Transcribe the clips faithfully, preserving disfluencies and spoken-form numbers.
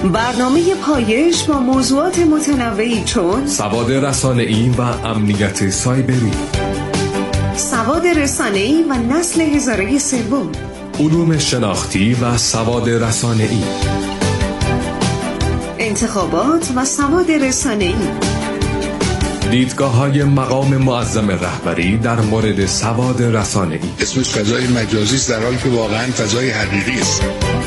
برنامه پایش با موضوعات متنوعی چون سواد رسانه‌ای و امنیت سایبری، سواد رسانه‌ای و نسل هزاره سوم، علوم شناختی و سواد رسانه‌ای، انتخابات و سواد رسانه‌ای، دیدگاه‌های مقام معظم رهبری در مورد سواد رسانه‌ای. اسمش فضای مجازی است در حالی که واقعاً فضای حقیقی است.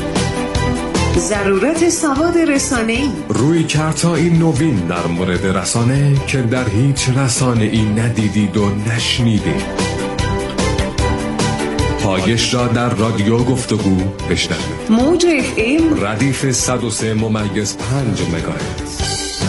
ضرورت سواد رسانه‌ای، روی کارت‌های نوین در مورد رسانه که در هیچ رسانه‌ای ندیدید و نشنیدید. پایش را در رادیو گفتگو بشنوید. موج اف ام ردیف صد و سه ممیز پنج مگاهرتز.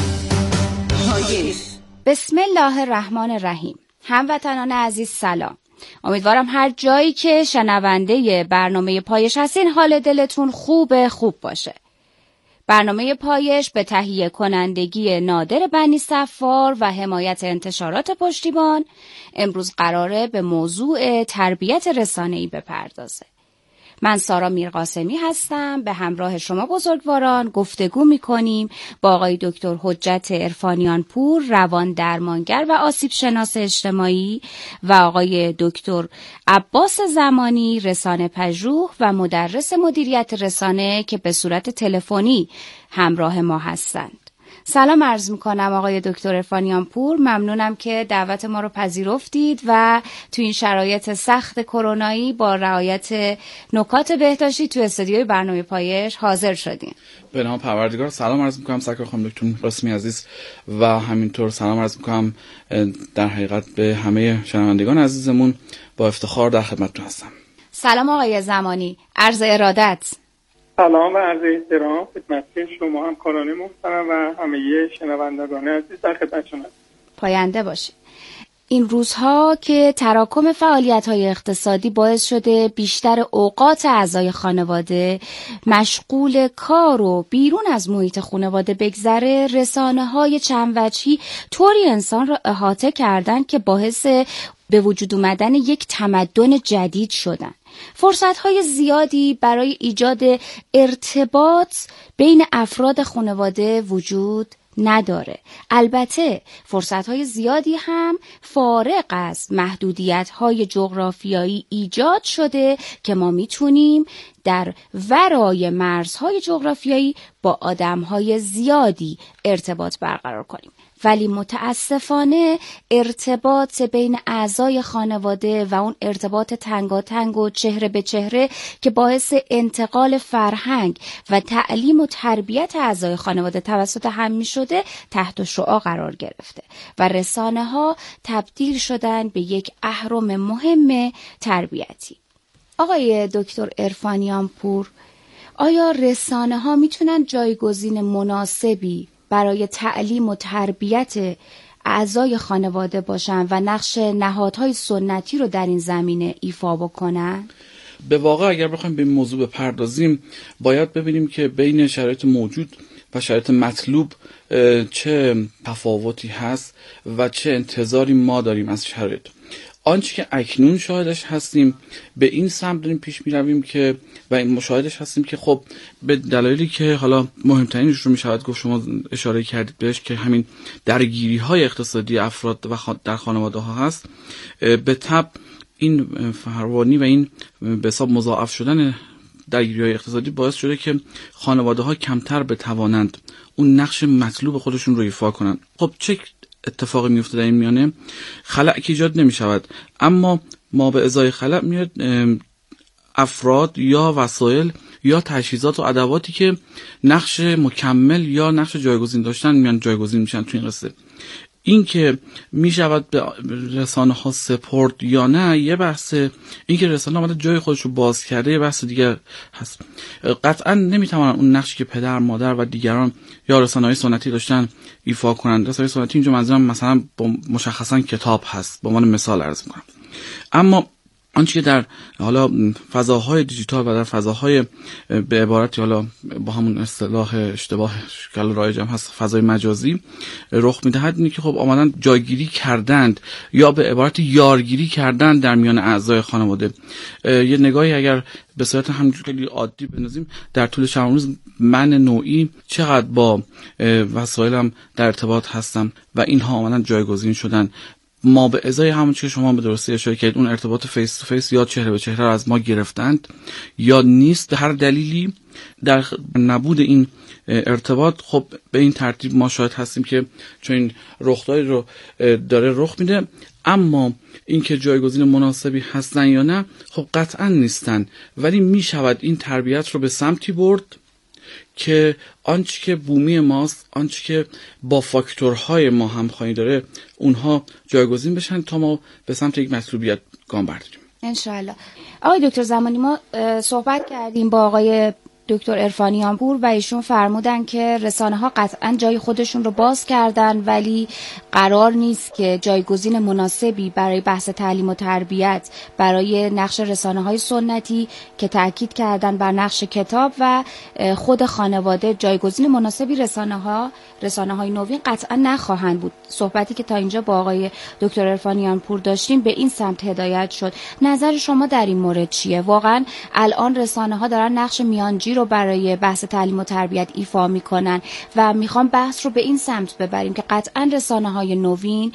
پایش. بسم الله الرحمن الرحیم. هموطنان عزیز سلام. امیدوارم هر جایی که شنونده برنامه پایش هستین حال دلتون خوب خوب باشه. برنامه پایش به تهیه کنندگی نادر بنی صفار و حمایت انتشارات پشتیبان امروز قراره به موضوع تربیت رسانه‌ای بپردازه. من سارا میرقاسمی هستم. به همراه شما بزرگواران گفتگو میکنیم با آقای دکتر حجت عرفانیان پور، روان درمانگر و آسیب شناس اجتماعی، و آقای دکتر عباس زمانی، رسانه پژوه و مدرس مدیریت رسانه که به صورت تلفنی همراه ما هستند. سلام عرض میکنم آقای دکتر عرفانیان پور، ممنونم که دعوت ما رو پذیرفتید و تو این شرایط سخت کرونایی با رعایت نکات بهداشتی تو استودیوی برنامه پایش حاضر شدین. به نام پروردگار سلام عرض میکنم سرکار خانم دکتر رسمی عزیز و همینطور سلام عرض میکنم در حقیقت به همه شنوندگان عزیزمون. با افتخار در خدمتتون هستم. سلام آقای زمانی، عرض ارادت. سلام و عرض احترام خدمت شما همکاران محترم و همه شنوندگان عزیز در خدمتتون هستم. پاینده باشید. این روزها که تراکم فعالیت‌های اقتصادی باعث شده بیشتر اوقات اعضای خانواده مشغول کار و بیرون از محیط خانواده بگذره، رسانه‌های چند وجهی طوری انسان را احاطه کردن که باعث به وجود اومدن یک تمدن جدید شدن. فرصت‌های زیادی برای ایجاد ارتباط بین افراد خانواده وجود نداره. البته فرصت‌های زیادی هم فارغ از محدودیت‌های جغرافیایی ایجاد شده که ما میتونیم در ورای مرزهای جغرافیایی با آدم‌های زیادی ارتباط برقرار کنیم. ولی متاسفانه ارتباط بین اعضای خانواده و اون ارتباط تنگاتنگ و چهره به چهره که باعث انتقال فرهنگ و تعلیم و تربیت اعضای خانواده توسط هم می شده تحت شعاع قرار گرفته و رسانه ها تبدیل شدن به یک اهرم مهم تربیتی. آقای دکتر عرفانیان پور، آیا رسانه ها می تونن جایگزین مناسبی برای تعلیم و تربیت اعضای خانواده باشن و نقش نهادهای سنتی رو در این زمینه ایفا بکنن؟ به واقع اگر بخوایم به این موضوع بپردازیم باید ببینیم که بین شرایط موجود و شرایط مطلوب چه تفاوتی هست و چه انتظاری ما داریم از شرایط. آنچه که اکنون شاهدش هستیم به این سمت داریم پیش می رویم که و این مشاهدش هستیم که خب به دلایلی که حالا مهمترینش رو می شود گفت، شما اشاره کردید بهش که همین درگیری های اقتصادی افراد و در خانواده ها هست، به تبع این فراوانی و این به حساب مضاعف شدن درگیری های اقتصادی باعث شده که خانواده ها کمتر بتوانند اون نقش مطلوب خودشون رو ایفا کنند. خب چه اتفاقی میفته در این میانه؟ خلأ که ایجاد نمی شود، اما ما به ازای خلأ میاد افراد یا وسایل یا تجهیزات و ادواتی که نقش مکمل یا نقش جایگزین داشتن میان جایگزین میشن تو این قصه. این که می شود به رسانه ها سپرد یا نه یه بحثه، این که رسانه آمده جای خودش رو باز کرده یه بحث دیگر هست. قطعا نمی توانن اون نقشی که پدر، مادر و دیگران یا رسانه های سنتی داشتن ایفا کنند. رسانه سنتی اینجا منظورم مثلا مشخصا کتاب هست، به عنوان مثال عرض میکنم. اما آنچه که در حالا فضاهای دیجیتال و در فضاهای به عبارتی حالا با همون اصطلاح اشتباه که رایج هم هست فضای مجازی رخ میدهد اینه که خب آمدن جایگیری کردند یا به عبارتی یارگیری کردند در میان اعضای خانواده. یه نگاهی اگر به صورت همینجوری خیلی عادی بندازیم در طول چند روز من نوعی چقدر با وسایلم در ارتباط هستم و اینها آمدن جایگزین شدن. ما به ازای همون چیزی که شما به درستی اشاره کردید اون ارتباط فیس تو فیس یا چهره به چهره رو از ما گرفتند یا نیست به هر دلیلی. در نبود این ارتباط خب به این ترتیب ما شاهد هستیم که چون این رخدادی رو داره رخ میده، اما اینکه جایگزین مناسبی هستن یا نه خب قطعا نیستن، ولی میشود این تربیت رو به سمتی برد که آنچه که بومی ماست، آنچه که با فاکتورهای ما همخوانی داره اونها جایگزین بشن تا ما به سمت یک مطلوبیت گام برداریم انشالله. آقای دکتر زمانی ما صحبت کردیم با آقای دکتر عرفانیان پور و ایشون فرمودن که رسانه ها قطعا جای خودشون رو باز کردن، ولی قرار نیست که جایگزین مناسبی برای بحث تعلیم و تربیت برای نقش رسانه های سنتی که تاکید کردن بر نقش کتاب و خود خانواده جایگزین مناسبی رسانه ها رسانه های نوین قطعا نخواهند بود. صحبتی که تا اینجا با آقای دکتر عرفانیان پور داشتیم به این سمت هدایت شد. نظر شما در این مورد چیه؟ واقعا الان رسانه ها دارن نقش میانجی رو برای بحث تعلیم و تربیت ایفا میکنن و میخوام بحث رو به این سمت ببریم که قطعا رسانه های نوین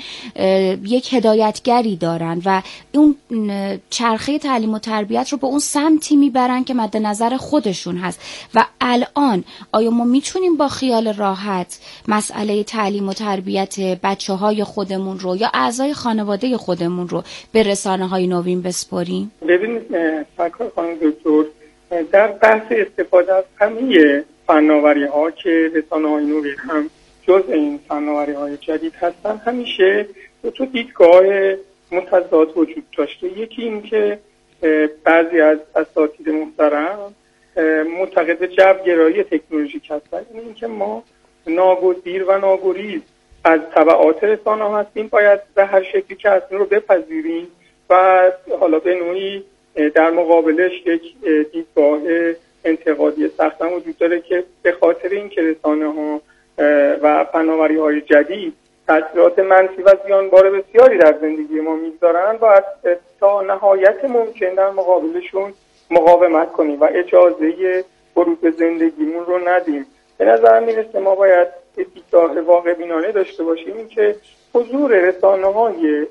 یک هدایتگری دارن و اون چرخه تعلیم و تربیت رو به اون سمتی میبرن که مد نظر خودشون هست. و الان آیا ما میتونیم با خیال راحت مسئله تعلیم و تربیت بچه های خودمون رو یا اعضای خانواده خودمون رو به رسانه های نوین بسپاریم؟ ببینید فکر خانم دکتر در بحث استفاده از همه فناوری ها که رسانه های نوین هم جز این فناوری های جدید هستن همیشه دو تا دیدگاه متضاد وجود داشته. یکی این که بعضی از اساتید محترم معتقد جبرگرایی تکنولوژیک هستن، یعنی اینکه ما ناگزیر و ناگریز از تبعات رسانه ها هستیم، باید به هر شکلی که هستیم رو بپذیریم و حالا به نوعی در مقابلش یک دیدگاه انتقادی سخت هم وجود داره که به خاطر اینکه رسانه ها و فناوری های جدید تاثیرات منفی و زیانبار بسیاری در زندگی ما میگذارن باید تا نهایت ممکن در مقابلشون مقاومت کنیم و اجازه ورود به زندگیمون رو ندیم. به نظر میرسه ما باید دیدگاه واقع بینانه داشته باشیم این که حضور رسانه های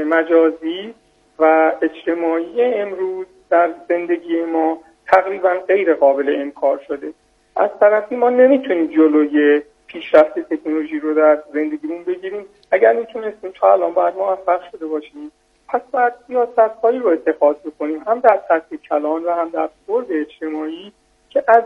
مجازی و اجتماعی امروز در زندگی ما تقریبا غیر قابل انکار شده. از طرفی ما نمیتونیم جلوی پیشرفت تکنولوژی رو در زندگیمون بگیریم. اگر میتونستیم تا الان باید موفق شده باشیم، پس باید سیاست‌هایی رو اتخاذ بکنیم هم در سطح کلان و هم در بعد اجتماعی که از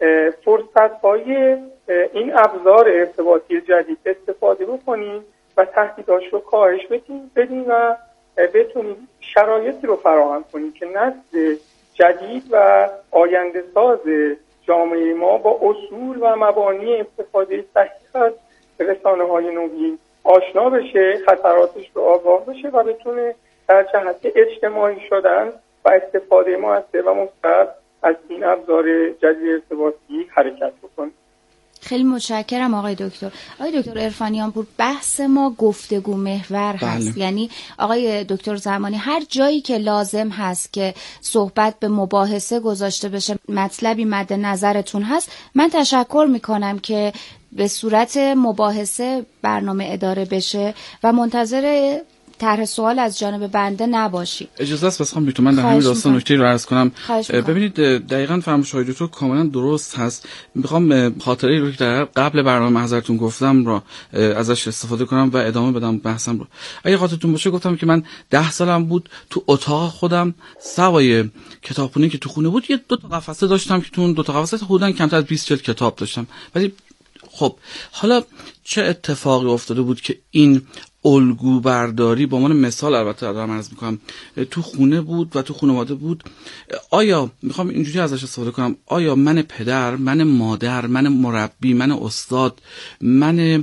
فرصت‌های این ابزار ارتباطی جدید استفاده بکنیم و تهدیداش رو کاهش بدیم و بتونیم شرایطی رو فراهم کنیم که نسل جدید و آینده ساز جامعه ما با اصول و مبانی استفاده صحیح از رسانه‌های نوین آشنا بشه، خطراتش رو آگاه بشه و بتونه در جهت اجتماعی شدن و استفاده موثر و مثبت از این ابزار جدید ارتباطی حرکت بکنه. خیلی متشکرم آقای دکتر. آقای دکتر عرفانیان پور، بحث ما گفتگو محور هست. بله. یعنی آقای دکتر زمانی هر جایی که لازم هست که صحبت به مباحثه گذاشته بشه مطلبی مد نظرتون هست، من تشکر میکنم که به صورت مباحثه برنامه اداره بشه و منتظر طرح سوال از جانب بنده نباشید. اجازه است بخوام بیتون من در همین داستان نکته رو عرض کنم. ببینید دقیقاً فرمایش های دکتر کاملا درست هست. میخوام خاطره رو که در قبل برنامه حضرتون گفتم رو ازش استفاده کنم و ادامه بدم بحثم رو. اگه خاطرتون باشه گفتم که من ده سالم بود تو اتاق خودم سوای کتابخونه که تو خونه بود یه دو تا قفسه داشتم که تو اون دو تا قفسه حدوداً کمتر از بیست جلد کتاب داشتم. ولی خب حالا چه اتفاقی افتاده بود که این الگو برداری، با عنوان مثال البته دارم عرض میکنم، تو خونه بود و تو خانواده بود. آیا میخوام اینجوری ازش استفاده کنم، آیا من پدر، من مادر، من مربی، من استاد، من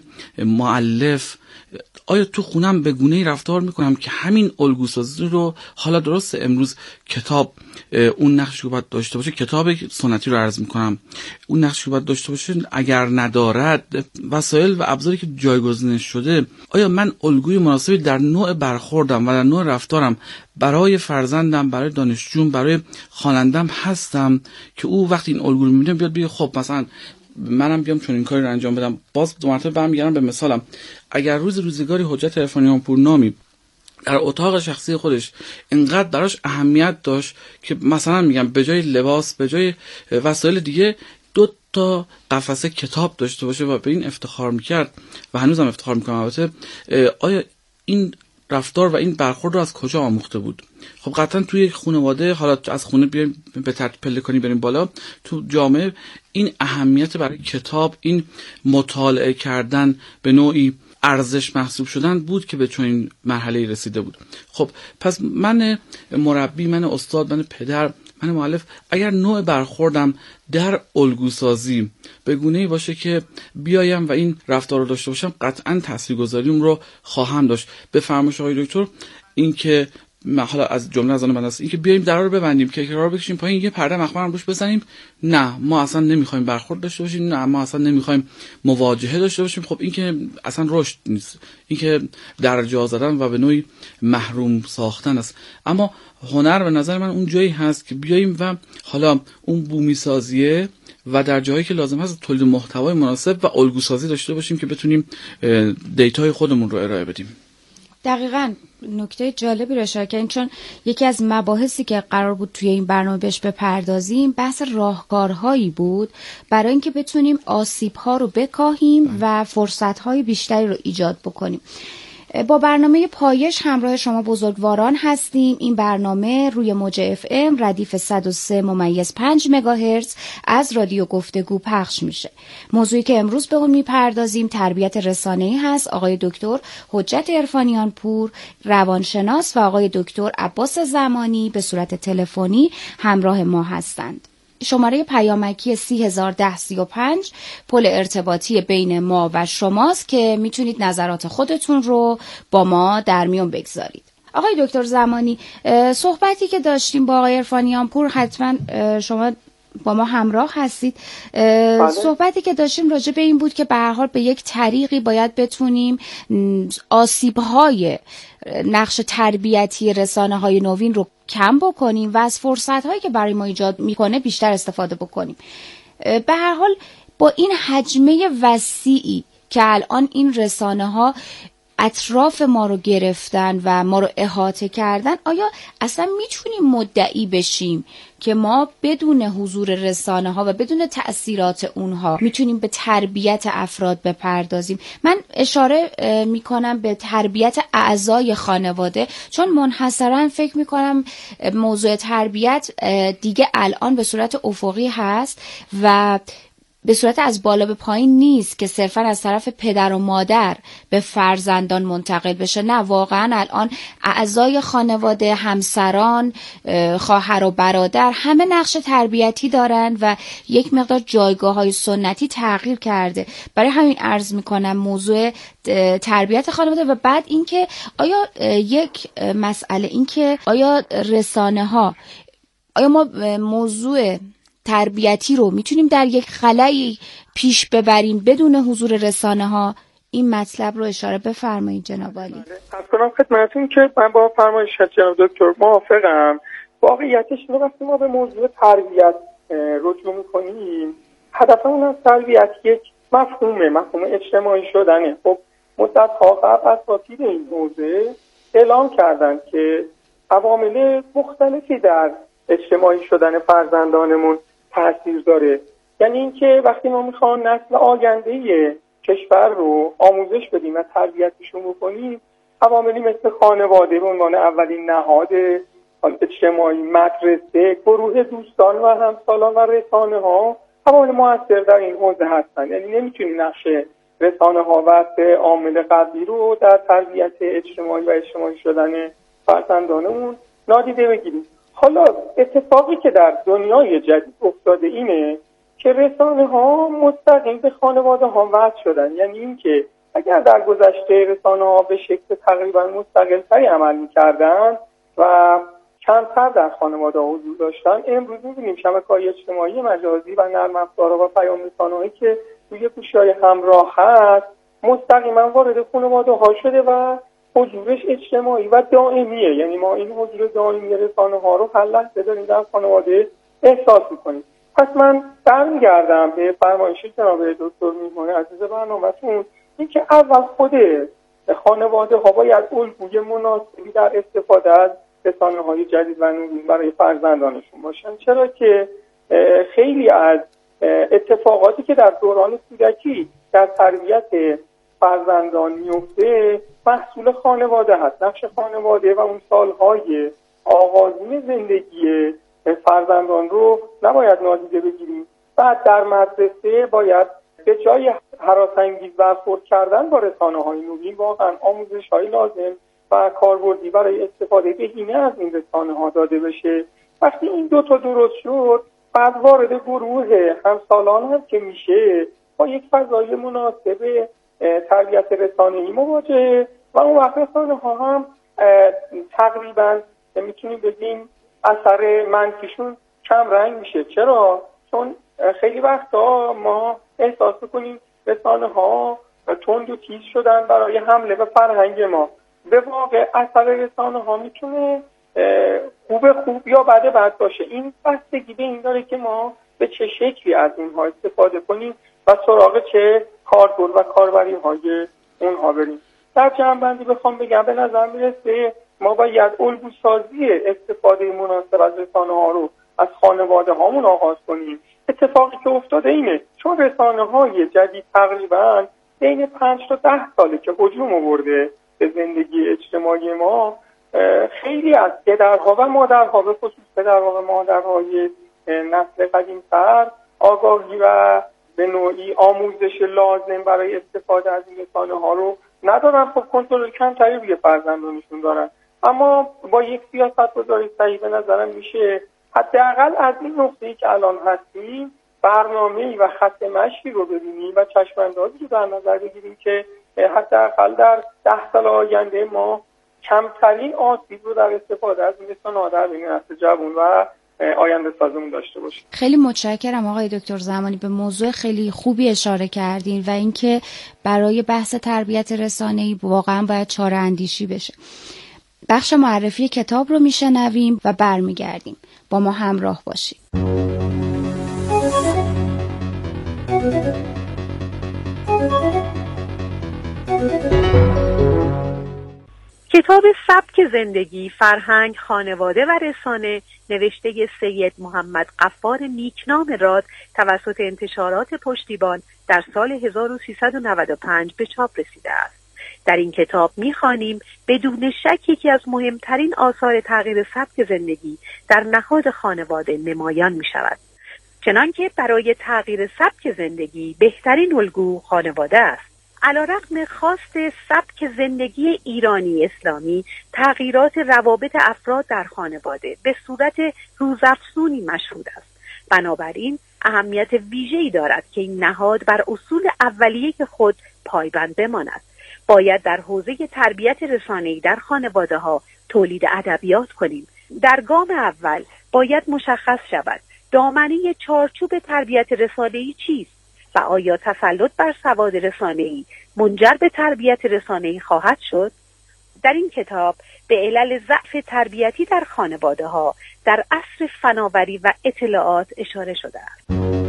مؤلف، آیا تو خونم به گونه‌ای رفتار میکنم که همین الگوسازی رو، حالا درسته امروز کتاب اون نقشی که باید داشته باشه، کتاب سنتی رو عرض میکنم، اون نقشی که باید داشته باشه اگر ندارد، وسایل و ابزاری که جایگزین شده، آیا من الگوی مناسبی در نوع برخوردم و در نوع رفتارم برای فرزندم، برای دانشجوم، برای خوانندم هستم که او وقتی این الگو رو میبینه بیاد بگه خب مثلا منم بیام چون این کاری رو انجام بدم. باز دو مرتبه برمیگردم به مثالم. اگر روز روزگاری حجت عرفانیان پور نامی در اتاق شخصی خودش اینقدر براش اهمیت داشت که مثلا میگم به جای لباس، به جای وسایل دیگه، دو تا قفسه کتاب داشته باشه و به این افتخار میکرد و هنوزم افتخار میکنم البته، آیا این رفتار و این برخورد رو از کجا آموخته بود؟ خب قطعا توی خانواده، حالا از خونه بیایم به ترتیب پله کنی بریم بالا، تو جامعه این اهمیت برای کتاب، این مطالعه کردن، به نوعی ارزش محسوب شدن بود که به چنین مرحله رسیده بود. خب پس من مربی، من استاد، من پدر، من مؤلف، اگر نوع برخوردم در الگوسازی به گونه‌ای باشه که بیایم و این رفتار رو داشته باشم، قطعا تاثیرگذاریم رو خواهم داشت. به فرمایش آقای دکتر، این که حالا از جمله از آن بند است، این که بیایم درا رو ببندیم، کیکرا رو بکشیم پایین، یه پرده مخمرم روش بزنیم، نه ما اصلا نمیخوایم برخورد داشته باشیم، نه ما اصلا نمیخوایم مواجهه داشته باشیم، خب این که اصلا رشد نیست، این که درجا زدن و به نوعی محروم ساختن است. اما هنر به نظر من اون جایی هست که بیاییم و حالا اون بومی سازیه و در جایی که لازم هست تولید محتوای مناسب و الگو سازی داشته باشیم که بتونیم دیتای خودمون رو ارائه بدیم. دقیقاً نکته جالبی رو اشاره کردین، چون یکی از مباحثی که قرار بود توی این برنامه بهش بپردازیم بحث راهکارهایی بود برای اینکه بتونیم آسیب‌ها رو بکاهیم و فرصت‌های بیشتری رو ایجاد بکنیم. با برنامه پایش همراه شما بزرگواران هستیم. این برنامه روی موج اف ام ردیف صد و سه ممیز پنج مگاهرتز از رادیو گفتگو پخش میشه. موضوعی که امروز به اون میپردازیم تربیت رسانه‌ای هست. آقای دکتر حجت عرفانیان پور روانشناس و آقای دکتر عباس زمانی به صورت تلفنی همراه ما هستند. شماره پیامکی سی هزار ده سی و پنج پل ارتباطی بین ما و شماست که میتونید نظرات خودتون رو با ما در میون بگذارید. آقای دکتر زمانی، صحبتی که داشتیم با آقای عرفانیان پور، حتما شما با ما همراه هستید. صحبتی که داشتیم راجع به این بود که به هر حال به یک طریقی باید بتونیم آسیب‌های نقش تربیتی رسانه‌های نوین رو کم بکنیم و از فرصت‌هایی که برای ما ایجاد می‌کنه بیشتر استفاده بکنیم. به هر حال با این حجمه وسیعی که الان این رسانه‌ها اطراف ما رو گرفتن و ما رو احاطه کردن، آیا اصلا میتونیم مدعی بشیم که ما بدون حضور رسانه ها و بدون تأثیرات اونها میتونیم به تربیت افراد بپردازیم؟ من اشاره میکنم به تربیت اعضای خانواده، چون منحصرا فکر میکنم موضوع تربیت دیگه الان به صورت افقی هست و به صورت از بالا به پایین نیست که صرفا از طرف پدر و مادر به فرزندان منتقل بشه. نه، واقعا الان اعضای خانواده، همسران، خواهر و برادر همه نقش تربیتی دارن و یک مقدار جایگاه‌های سنتی تغییر کرده. برای همین عرض میکنم موضوع تربیت خانواده. و بعد اینکه آیا یک مسئله اینکه آیا رسانه ها، آیا ما موضوع تربیتی رو میتونیم در یک خلایی پیش ببریم بدون حضور رسانه ها؟ این مطلب رو اشاره بفرمایید جناب عالی. از کنم خدمتتون که من با فرمایش جناب دکتر موافقم. واقعیتش اینه وقتی ما به موضوع تربیت رجوع میکنیم، هدفمون از تربیت یک مفهومه، مفهوم اجتماعی شدنه. خب مدت ها قبل اساتید این حوزه اعلام کردن که عوامل مختلفی در اجتماعی شدن فرزندانمون تأثیر داره. یعنی اینکه وقتی ما میخوام نسل آینده کشور رو آموزش بدیم و تربیتشون بکنیم، عواملی مثل خانواده به عنوان اولین نهاد اجتماعی، مدرسه، گروه دوستان و همسالان و رسانه ها عوامل موثر در این حوزه هستن. یعنی نمیتونیم نقش رسانه ها و سه عامل قبلی رو در تربیت اجتماعی و اجتماعی شدن فرزندانمون نادیده بگیریم. حالا اتفاقی که در دنیای جدید افتاده اینه که رسانه ها مستقیم به خانواده ها وصل شدن. یعنی این که اگر در گذشته رسانه ها به شکل تقریبا مستقل‌تری عمل می‌کردن و کمتر در خانواده ها حضور داشتن، امروز می‌بینیم شبکه‌های اجتماعی مجازی و نرم افزارها و پیام رسانه‌هایی که توی گوشی‌های همراه هست مستقیما وارد خانواده ها شده و حضورش اجتماعی و دائمیه. یعنی ما این حضور دائمی رسانه ها رو هر لحظه داریم در خانواده احساس می‌کنیم. پس من برمیگردم به فرمایش جناب دکتر میهمان عزیز برنامه‌تون، این که اول خود خانواده ها باید الگوی مناسبی در استفاده از رسانه های جدید و نوین برای فرزندانشون باشن. چرا که خیلی از اتفاقاتی که در دوران کودکی در تربیت فرزندان میفته محصول خانواده هست. نقش خانواده و اون سالهای آغازین زندگی فرزندان رو نباید نادیده بگیریم. بعد در مدرسه باید به جای هراس‌انگیز برخورد کردن با رسانه‌های نوین واقعا آموزش‌های لازم و کاربردی برای استفاده بهینه از این رسانه‌ها داده بشه. وقتی این دو تا درست شد، بعد وارد گروه همسالان هم که میشه با یک فضای مناسب تربیت رسانه‌ای مواجهه و اون وقت رسانه‌ها هم تقریبا میتونیم بگیم اثر منفیشون کم رنگ میشه. چرا؟ چون خیلی وقتا ما احساس کنیم رسانه ها تند و تیز شدن برای حمله به فرهنگ ما. به واقع اثر رسانه ها میتونه خوب خوب یا بد بد باشه. این بستگی به این داره که ما به چه شکلی از اونها استفاده کنیم و سراغ چه کاربرد و کاربری های اونها بریم. در جمع‌بندی بخوام بگم به نظر میرسه ما باید الگوسازی استفاده مناسب از رسانه ها رو از خانواده هامون آغاز کنیم. اتفاقی که افتاده اینه چون رسانه های جدید تقریبا بین پنج تا ده ساله که هجوم آورده به زندگی اجتماعی ما، خیلی از پدرها و مادرها به خصوص پدرها و مادرهای نسل قدیم‌تر آگاهی و به نوعی آموزش لازم برای استفاده از این رسانه ها رو ندارن. خب کنترل کمتری روی فرزندانشون دارن. اما با یک سیاست‌گذاری صحیح به نظرم میشه حداقل از این نقطه‌ای که الان هستیم برنامه‌ای و خط مشی رو ببینیم و چشم‌اندازی رو در نظر بگیریم که حداقل در ده سال آینده ما کمترین آسیب رو در استفاده از این رسانه‌ها در بین نسل جوان و آینده سازمون داشته باشیم. خیلی متشکرم آقای دکتر زمانی، به موضوع خیلی خوبی اشاره کردین و اینکه برای بحث تربیت رسانه‌ای واقعا باید چاره اندیشی بشه. بخش معرفی کتاب رو میشنویم و برمیگردیم. با ما همراه باشید. کتاب سبک زندگی، فرهنگ، خانواده و رسانه نوشته سید محمد غفار نیکنام راد توسط انتشارات پشتیبان در سال هزار و سیصد و نود و پنج به چاپ رسیده است. در این کتاب می‌خوانیم بدون شک یکی از مهمترین آثار تغییر سبک زندگی در نهاد خانواده نمایان می‌شود. چنانکه برای تغییر سبک زندگی بهترین الگو خانواده است. علیرغم خواست سبک زندگی ایرانی اسلامی، تغییرات روابط افراد در خانواده به صورت روزافزونی مشهود است. بنابراین اهمیت ویژه‌ای دارد که این نهاد بر اصول اولیه که خود پایبند بماند. باید در حوزه تربیت رسانه‌ای در خانواده‌ها تولید ادبیات کنیم. در گام اول باید مشخص شود دامنه چارچوب تربیت رسانه‌ای چیست و آیا تسلط بر سواد رسانه‌ای منجر به تربیت رسانه‌ای خواهد شد؟ در این کتاب به علل ضعف تربیتی در خانواده‌ها در عصر فناوری و اطلاعات اشاره شده است.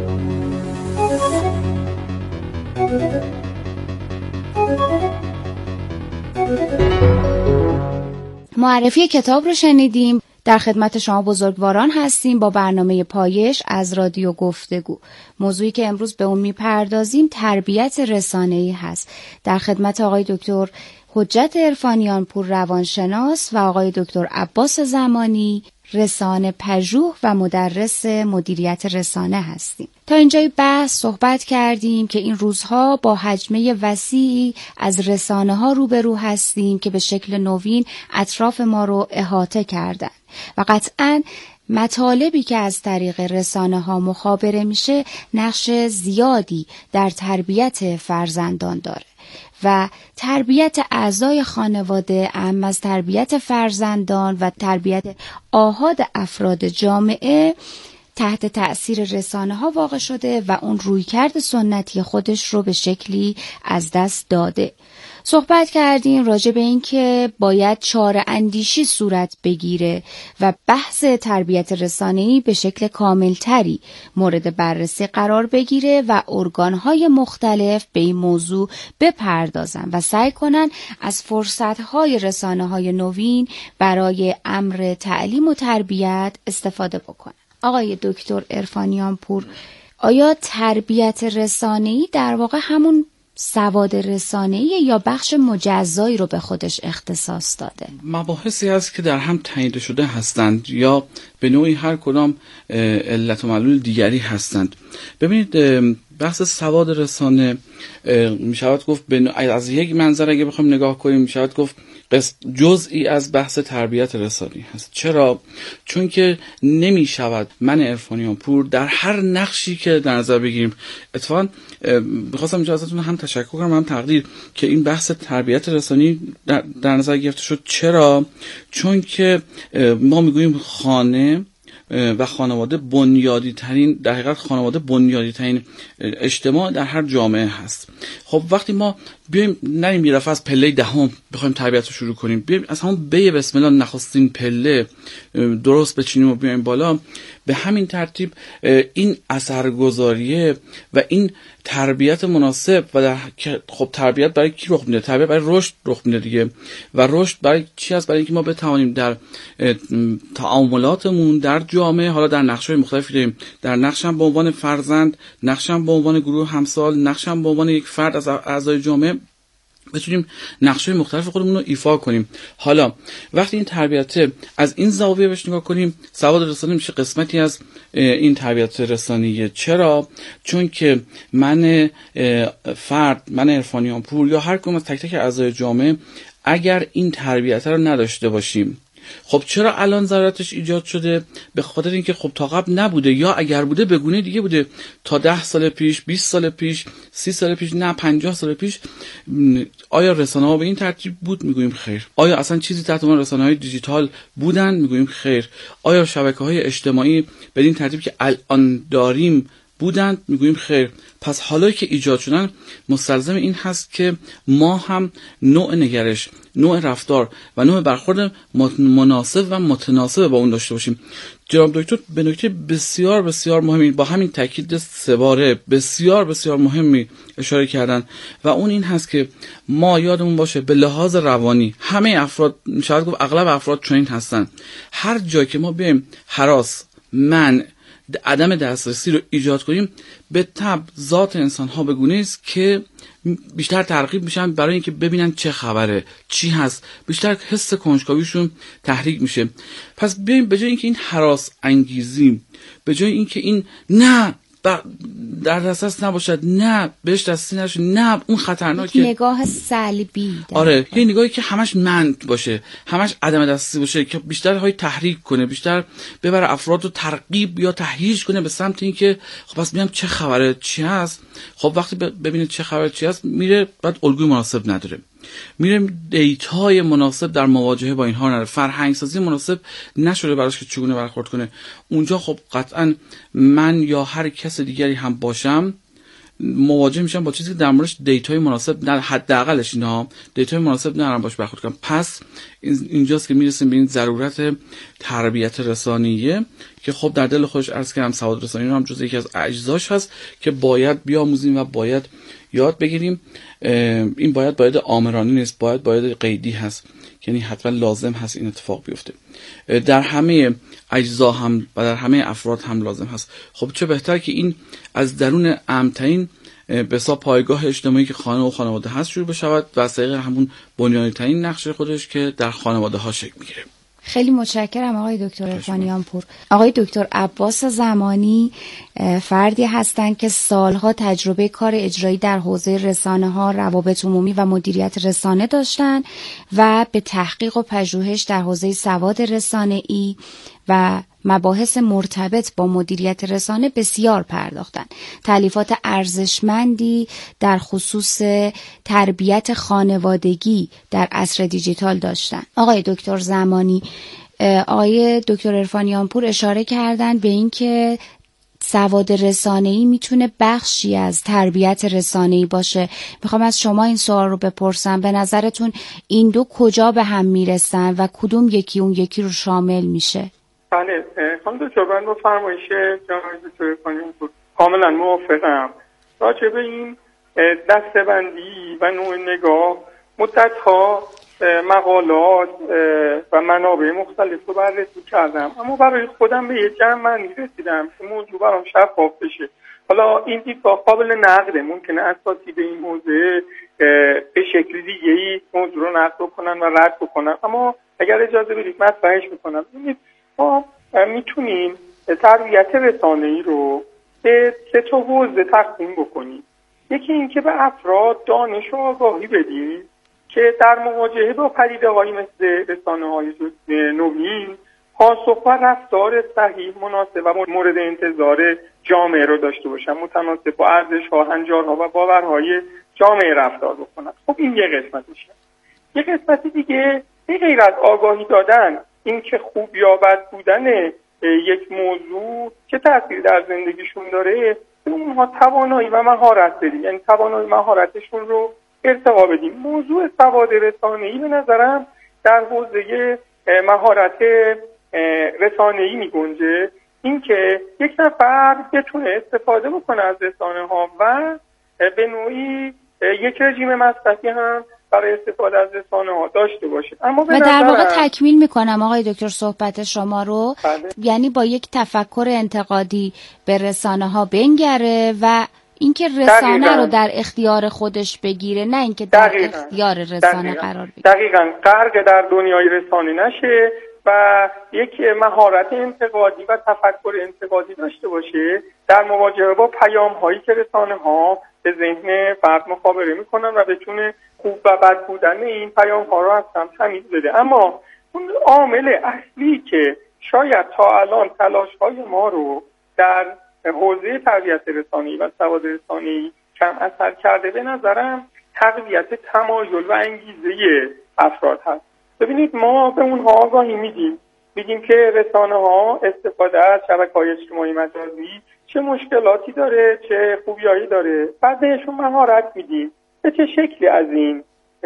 معرفی کتاب رو شنیدیم. در خدمت شما بزرگواران هستیم با برنامه پایش از رادیو گفتگو. موضوعی که امروز به اون میپردازیم تربیت رسانه‌ای هست. در خدمت آقای دکتر حجت عرفانیان پور روانشناس و آقای دکتر عباس زمانی رسانه پژوه و مدرس مدیریت رسانه هستیم. تا اینجای بحث صحبت کردیم که این روزها با حجمه وسیعی از رسانه ها روبرو هستیم که به شکل نوین اطراف ما رو احاطه کردن و قطعاً مطالبی که از طریق رسانه ها مخابره میشه نقش زیادی در تربیت فرزندان داره و تربیت اعضای خانواده اهم از تربیت فرزندان و تربیت آحاد افراد جامعه تحت تأثیر رسانه ها واقع شده و اون رویکرد سنتی خودش رو به شکلی از دست داده. صحبت کردیم راجع به این که باید چاره اندیشی صورت بگیره و بحث تربیت رسانه‌ای به شکل کاملتری مورد بررسی قرار بگیره و ارگان‌های مختلف به این موضوع بپردازن و سعی کنن از فرصت‌های رسانه‌های نوین برای امر تعلیم و تربیت استفاده بکنن. آقای دکتر عرفانیان پور، آیا تربیت رسانه‌ای در واقع همون سواد رسانه‌ای یا بخش مجزایی رو به خودش اختصاص داده؟ مباحثی هست که در هم تعیین شده هستند یا به نوعی هر کدام علت و معلول دیگری هستند. ببینید بحث سواد رسانه می شود گفت از یک منظر اگه بخوایم نگاه کنیم می شود گفت جزئی از بحث تربیت رسانی هست. چرا؟ چون که نمی شود من عرفانیان پور در هر نقشی که در نظر بگیریم، اتفاقا بخواستم اینجا ازتون هم تشکر کنم هم تقدیر که این بحث تربیت رسانی در, در نظر گرفته شد. چرا؟ چون که ما میگوییم خانه و خانواده بنیادی ترین، در حقیقت خانواده بنیادی ترین اجتماع در هر جامعه هست. خب وقتی ما بیایم نریم یه دفعه از پله دهم بخوایم تربیت رو شروع کنیم، بیایم از همون بی بسم الله نخستین پله درست بچینیم و بیایم بالا، به همین ترتیب این اثرگذاریه و این تربیت مناسب و در خب تربیت برای کی رخ میده؟ تربیت برای رشد رخ میده دیگه. و رشد برای چی است؟ برای اینکه ما بتوانیم در تعاملاتمون در جامعه، حالا در نقش‌های مختلفی داریم، در نقشم به عنوان فرزند، نقشم به عنوان گروه همسال، نقشم به عنوان یک فرد از اعضای جامعه، بتونیم نقش‌های مختلف خودمون رو ایفا کنیم. حالا وقتی این تربیت از این زاویه بهش نگاه کنیم، سواد رسانی میشه قسمتی از این تربیت رسانیه. چرا؟ چون که من فرد، من عرفانیان پور یا هر کدوم از تک تک اعضای جامعه اگر این تربیت رو نداشته باشیم، خب چرا الان ضرورتش ایجاد شده؟ به خاطر اینکه خب تا قبل نبوده، یا اگر بوده به گونه دیگه بوده. تا ده سال پیش، بیست سال پیش، سی سال پیش، نه پنجاه سال پیش آیا رسانه ها به این ترتیب بود؟ میگوییم خیر. آیا اصلا چیزی تحت عنوان رسانه های دیجیتال بودن؟ میگوییم خیر. آیا شبکه های اجتماعی به این ترتیب که الان داریم بودند؟ میگوییم خیر. پس حالا که ایجاد شدن مستلزم این هست که ما هم نوع نگرش، نوع رفتار و نوع برخورد مناسب و متناسب با اون داشته باشیم. جناب دکتر به نکته بسیار بسیار مهمی با همین تاکید سه باره بسیار بسیار مهمی اشاره کردن و اون این هست که ما یادمون باشه به لحاظ روانی همه افراد، میشه گفت اغلب افراد چنین هستن. هر جایی که ما بیایم هراس، منع، عدم دسترسی رو ایجاد کنیم، به تبع ذات انسان ها به گونه است که بیشتر ترغیب میشن برای اینکه ببینن چه خبره، چی هست، بیشتر حس کنجکاویشون تحریک میشه. پس بیایم به جای اینکه این هراس انگیزی، به جای اینکه این نه در دسترس نباشد، نه بهش دستی نشه، نه اون خطرناکه، نگاه سلبی، آره یه نگاهی که همش من باشه، همش عدم دسترسی باشه، که بیشتر های تحریک کنه، بیشتر ببره افراد رو ترغیب یا تهییج کنه به سمت اینکه خب پس میام چه خبره، چی هست. خب وقتی ببینید چه خبره، چی هست، میره بعد الگوی مناسب نداره، میره دیتای مناسب در مواجهه با اینها نداره، فرهنگ سازی مناسب نشده براش که چگونه برخورد کنه. اونجا خب قطعا من یا هر کس دیگری هم باشم مواجه میشم با چیزی که در موردش دیتای مناسب نه، حداقلش اینها دیتای مناسب ندارم باش برخورد کنم. پس اینجاست که میرسیم به این ضرورت تربیت رسانیه که خب در دل خودش عرض کردم سواد رسانی رو هم جز یکی از اجزاش هست که باید بیاموزیم و باید یاد بگیریم. این باید باید آمرانی نیست، باید باید قیدی هست، یعنی حتما لازم هست این اتفاق بیفته. در همه اجزا هم و در همه افراد هم لازم هست. خب چه بهتر که این از درون امترین به حساب پایگاه اجتماعی که خانه و خانواده هست شروع بشود و از طریق همون بنیادی ترین نقش خودش که در خانواده ها شکل میگیره. خیلی متشکرم آقای دکتر عرفانیان پور. آقای دکتر عباس زمانی فردی هستند که سالها تجربه کار اجرایی در حوزه رسانه‌ها، روابط عمومی و مدیریت رسانه داشتند و به تحقیق و پژوهش در حوزه سواد رسانه‌ای و مباحث مرتبط با مدیریت رسانه بسیار پرداختند. تالیفات ارزشمندی در خصوص تربیت خانوادگی در عصر دیجیتال داشتند. آقای دکتر زمانی، آقای دکتر عرفانیان پور اشاره کردند به این که سواد رسانه‌ای میتونه بخشی از تربیت رسانه‌ای باشه. میخوام از شما این سوال رو بپرسم، به نظرتون این دو کجا به هم میرسن و کدوم یکی اون یکی رو شامل میشه؟ بله، خانم دکتر من با فرمایش جناب دکتر عرفانیان پور کاملا موافقم. راجع به این دسته‌بندی و نوع نگاه مدت‌ها مقالات و منابع مختلف رو بررسی کردم، اما برای خودم به یه جمع‌بندی رسیدم که موضوع برام شفاف بشه. حالا این دیدگاه قابل نقده، ممکنه اساتید این موضوع به شکل دیگه‌ای موضوع رو نقد کنن و رد بکنن، اما اگر اجازه بدید مطرحش می‌کنم. ببینید ما میتونیم تربیت رسانه‌ای رو به سه تا حوزه تقسیم بکنیم. یکی این که به افراد دانش و آگاهی بدیم که در مواجهه با پدیده‌هایی مثل رسانه‌های نوین پاسخ و رفتار صحیح، مناسب و مورد انتظار جامعه رو داشته باشن، متناسب با ارزش‌ها، هنجارها و باورهای جامعه رفتار بکنن. خب این یه قسمتشه. یه قسمت دیگه به غیر از آگاهی دادن، این که خوب یا بد بودن یک موضوع چه تأثیری در زندگیشون داره، به اونها توانایی و مهارت بدیم، یعنی توانایی مهارتشون رو ارتقا بدیم. موضوع سواد رسانه‌ای به نظرم در حوزه مهارت رسانه‌ای می‌گنجه، این که یک نفر بتونه استفاده بکنه از رسانه‌ها و به نوعی یک رژیم مصرفی هم برای استفاده از رسانه‌ها داشته باشه. اما به و در نظرم... واقع تکمیل میکنم آقای دکتر صحبت شما رو. بله. یعنی با یک تفکر انتقادی به رسانه‌ها بنگره و اینکه رسانه دقیقاً رو در اختیار خودش بگیره، نه اینکه در دقیقاً. اختیار رسانه دقیقاً. قرار بگیره. دقیقاً غرق در دنیای رسانه نشه و یک مهارت انتقادی و تفکر انتقادی داشته باشه در مواجهه با پیام‌هایی که رسانه‌ها به ذهن فرد مخابره میکنن و بتونه خوب و بد بودن این پیام‌ها رو از هم تمیز بده. اما اون عامل اصلی که شاید تا الان تلاش‌های ما رو در حوزه تربیت رسانه‌ای و سواد رسانه‌ای کم اثر کرده، به نظرم تقویت تمایل و انگیزه افراد هست. ببینید ما به اونها آگاهی میدیم، میگیم که رسانه‌ها استفاده از شبکه‌های اجتماعی مجازی چه مشکلاتی داره، چه خوبیایی داره، بعد بهشون مهارت میدیم به چه شکلی از این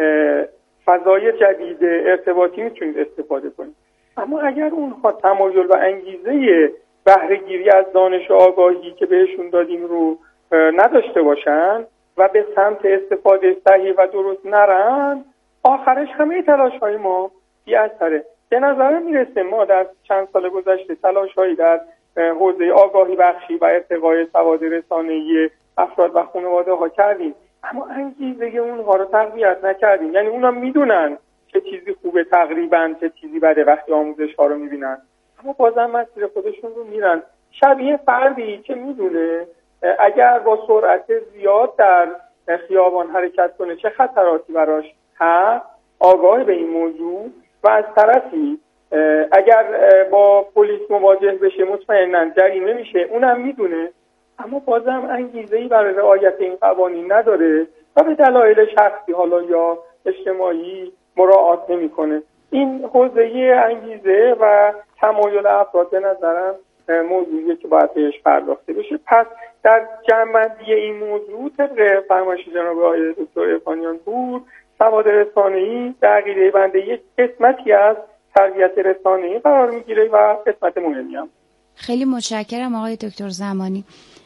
فضای جدید ارتباطی میتونید استفاده کنید. اما اگر اونها تمایل و انگیزه بهره گیری از دانش و آگاهی که بهشون دادیم رو نداشته باشن و به سمت استفاده صحیح و درست نرن، آخرش همه تلاش‌های ما بی‌اثره. به نظر میرسه ما در چند سال گذشته تلاش‌هایی در حوزه آگاهی بخشی و ارتقای سواد رسانه‌ای افراد و خانواده‌ها کردیم، اما انگیزه اونها رو تقویت نکردیم. یعنی اونا میدونن چه چیزی خوبه تقریبا، چه چیزی بده وقتی آموزش‌ها رو میبینن، اما بازم مسیر خودشون رو میرن. شبیه فردی که میدونه اگر با سرعت زیاد در خیابان حرکت کنه چه خطراتی براش هست، آگاه به این موضوع، و از طرفی اگر با پلیس مواجه بشه مطمئناً جریمه میشه، اونم میدونه، اما بازم انگیزه‌ای برای رعایت این قوانین نداره و به دلایل شخصی حالا یا اجتماعی مراعات نمیکنه. این حوزه انگیزه و تمایل افراد به نظرم موضوعیه که باید بهش پرداخته بشه. پس در جمع‌بندی این موضوع طبق فرمایش جناب آقای دکتر عرفانیان پور، سواد رسانه‌ای در عقیده بنده یک قسمتی از تربیت رسانه‌ای قرار میگیره و قسمت مهمی هم. خیلی متشکرم آقای دکتر زمانی.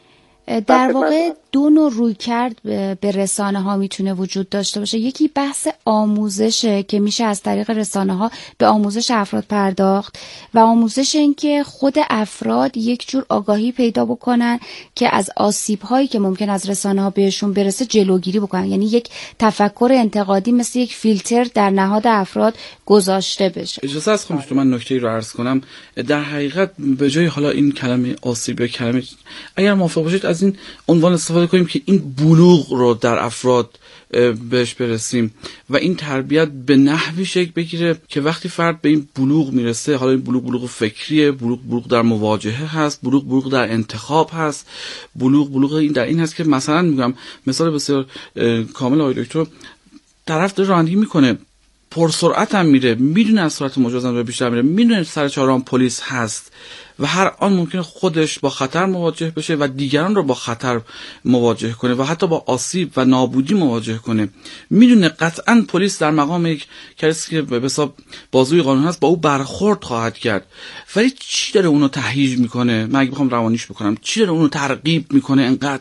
در واقع دو نوع رویکرد به رسانه ها میتونه وجود داشته باشه. یکی بحث آموزشه که میشه از طریق رسانه ها به آموزش افراد پرداخت و آموزش این که خود افراد یک جور آگاهی پیدا بکنن که از آسیب هایی که ممکن از رسانه ها بهشون برسه جلوگیری بکنن، یعنی یک تفکر انتقادی مثل یک فیلتر در نهاد افراد گذاشته بشه. اجازه است خواهش من نکته‌ای رو عرض کنم. در حقیقت به جای حالا این کلمه آسیب کلمه، اگر موافق باشید از این عنوان استفاده کنیم که این بلوغ رو در افراد بهش برسیم و این تربیت به نحوی شکل بگیره که وقتی فرد به این بلوغ میرسه، حالا این بلوغ بلوغ فکریه، بلوغ بلوغ در مواجهه هست، بلوغ بلوغ در انتخاب هست، بلوغ بلوغ این در این هست که مثلا میگم مثال بسیار کامل آقای دکتر، طرف داره رانندگی میکنه، پرسرعت هم میره، میدونه از سرعت مجاز هم بیشتر میره، میدونه سر چهارراه پلیس هست و هر آن ممکنه خودش با خطر مواجه بشه و دیگران رو با خطر مواجه کنه و حتی با آسیب و نابودی مواجه کنه. میدونه قطعاً پلیس در مقام یک کسی که به حساب بازوی قانون هست با او برخورد خواهد کرد، ولی چی داره اونو تهییج میکنه؟ من اگه بخوام روانیش بکنم، چی داره اونو ترغیب میکنه انقدر